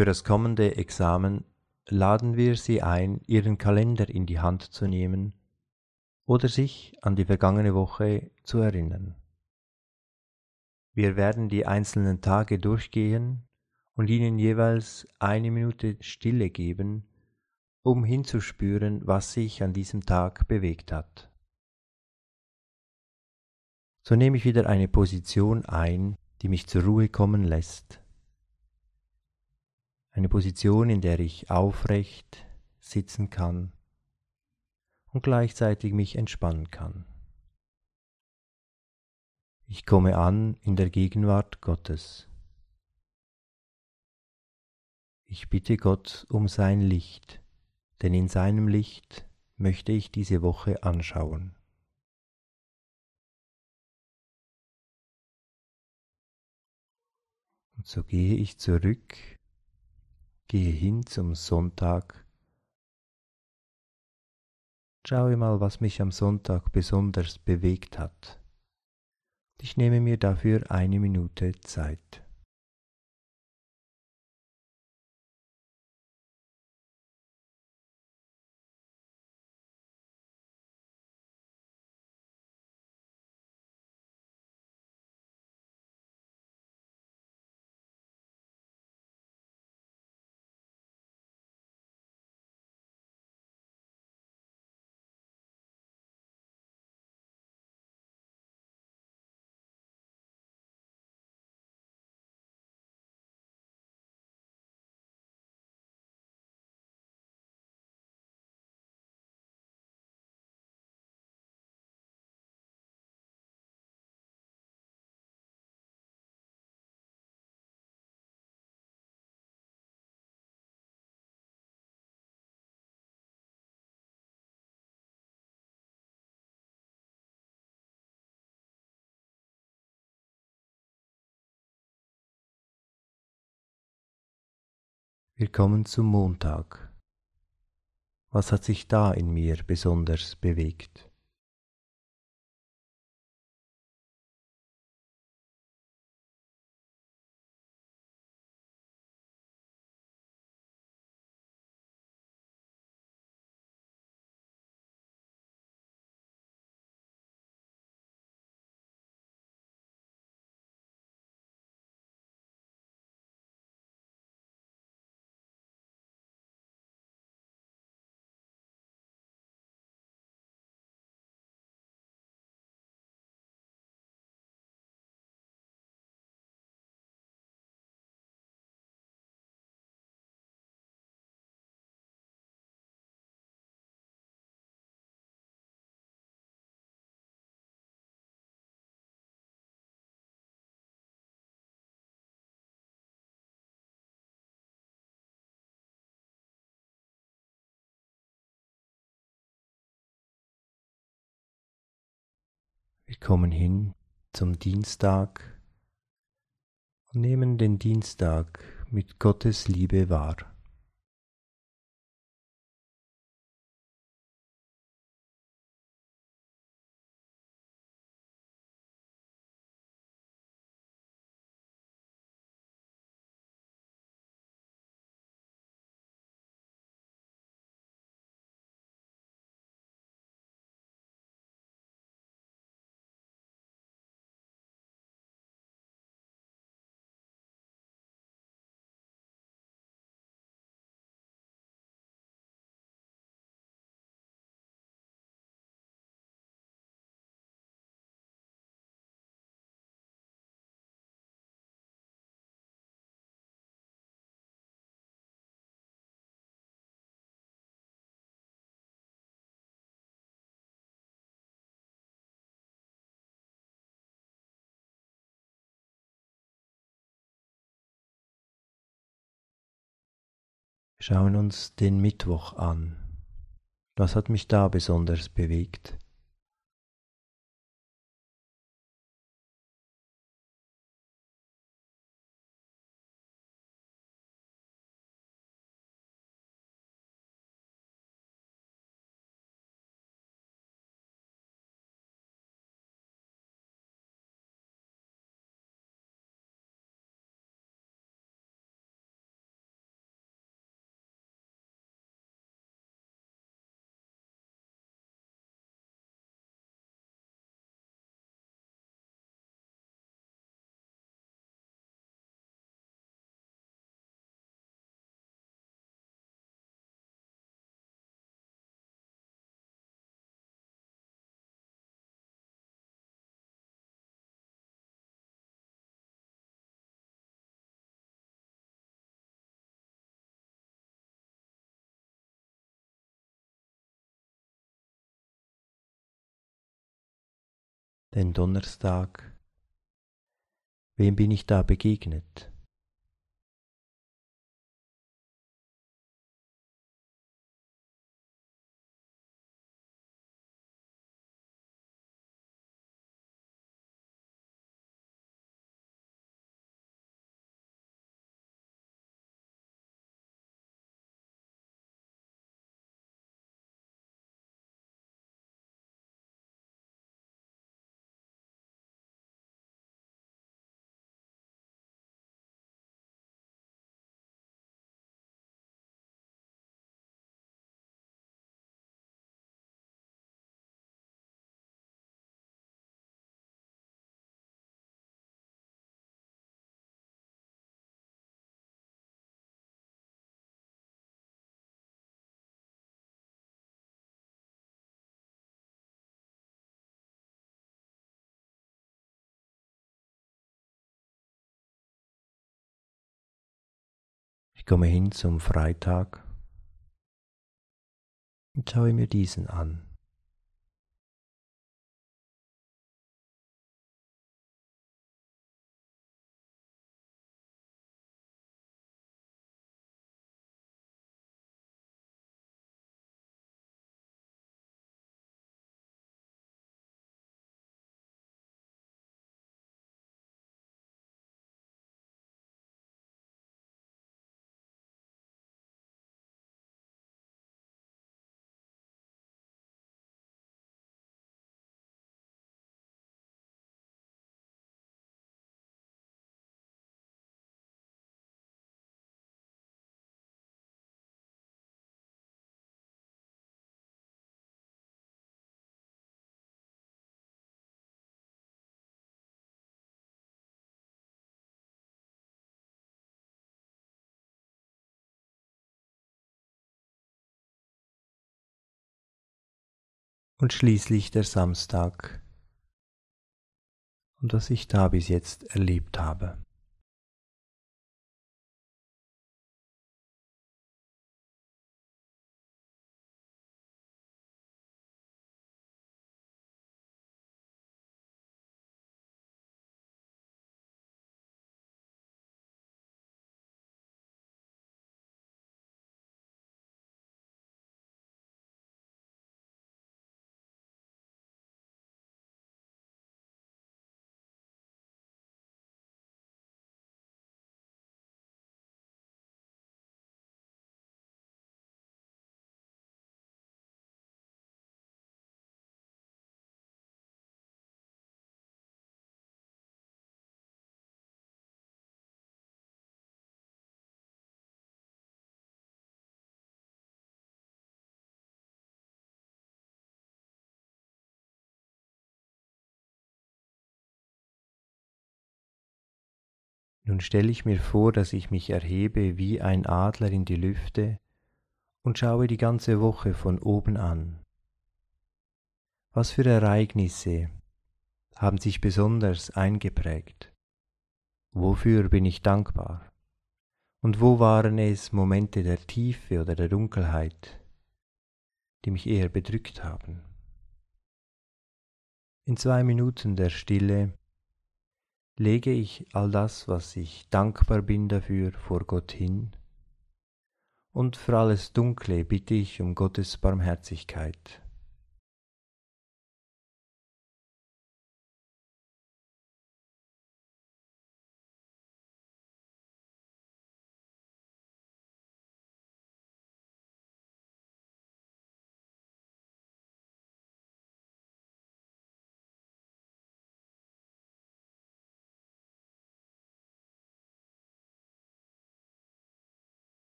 Für das kommende Examen laden wir Sie ein, Ihren Kalender in die Hand zu nehmen oder sich an die vergangene Woche zu erinnern. Wir werden die einzelnen Tage durchgehen und Ihnen jeweils 1 Minute Stille geben, um hinzuspüren, was sich an diesem Tag bewegt hat. So nehme ich wieder eine Position ein, die mich zur Ruhe kommen lässt. Eine Position, in der ich aufrecht sitzen kann und gleichzeitig mich entspannen kann. Ich komme an in der Gegenwart Gottes. Ich bitte Gott um sein Licht, denn in seinem Licht möchte ich diese Woche anschauen. Und so gehe ich zurück, gehe hin zum Sonntag. Schaue mal, was mich am Sonntag besonders bewegt hat. Ich nehme mir dafür 1 Minute Zeit. Wir kommen zum Montag. Was hat sich da in mir besonders bewegt? Wir kommen hin zum Dienstag und nehmen den Dienstag mit Gottes Liebe wahr. Wir schauen uns den Mittwoch an. Was hat mich da besonders bewegt? den Donnerstag. Wem bin ich da begegnet? Ich komme hin zum Freitag und schaue mir diesen an. Und schließlich der Samstag und was ich da bis jetzt erlebt habe. Nun stelle ich mir vor, dass ich mich erhebe wie ein Adler in die Lüfte und schaue die ganze Woche von oben an. Was für Ereignisse haben sich besonders eingeprägt? Wofür bin ich dankbar? Und wo waren es Momente der Tiefe oder der Dunkelheit, die mich eher bedrückt haben? In 2 Minuten der Stille lege ich all das, was ich dankbar bin dafür, vor Gott hin, und für alles Dunkle bitte ich um Gottes Barmherzigkeit.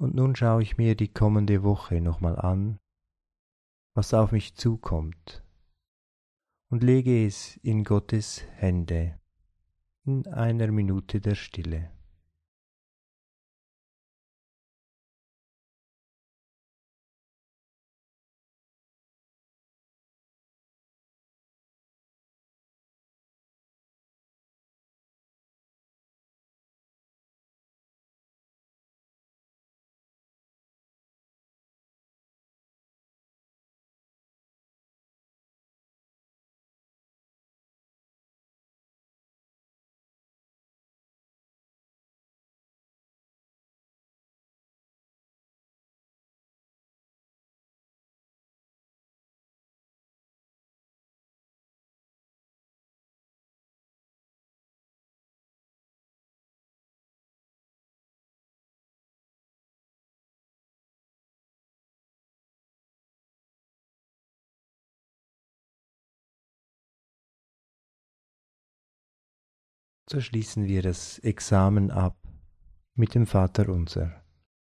Und nun schaue ich mir die kommende Woche nochmal an, was auf mich zukommt, und lege es in Gottes Hände in einer Minute der Stille. So schließen wir das Examen ab mit dem Vaterunser.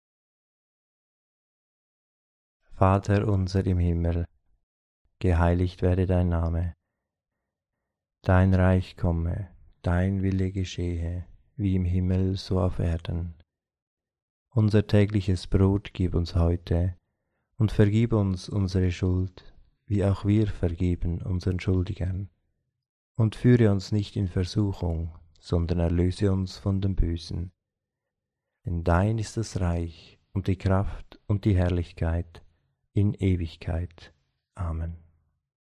Vater unser im Himmel, geheiligt werde dein Name, dein Reich komme, dein Wille geschehe, wie im Himmel so auf Erden. Unser tägliches Brot gib uns heute und vergib uns unsere Schuld, wie auch wir vergeben unseren Schuldigern. Und führe uns nicht in Versuchung, sondern erlöse uns von dem Bösen. Denn dein ist das Reich und die Kraft und die Herrlichkeit in Ewigkeit. Amen.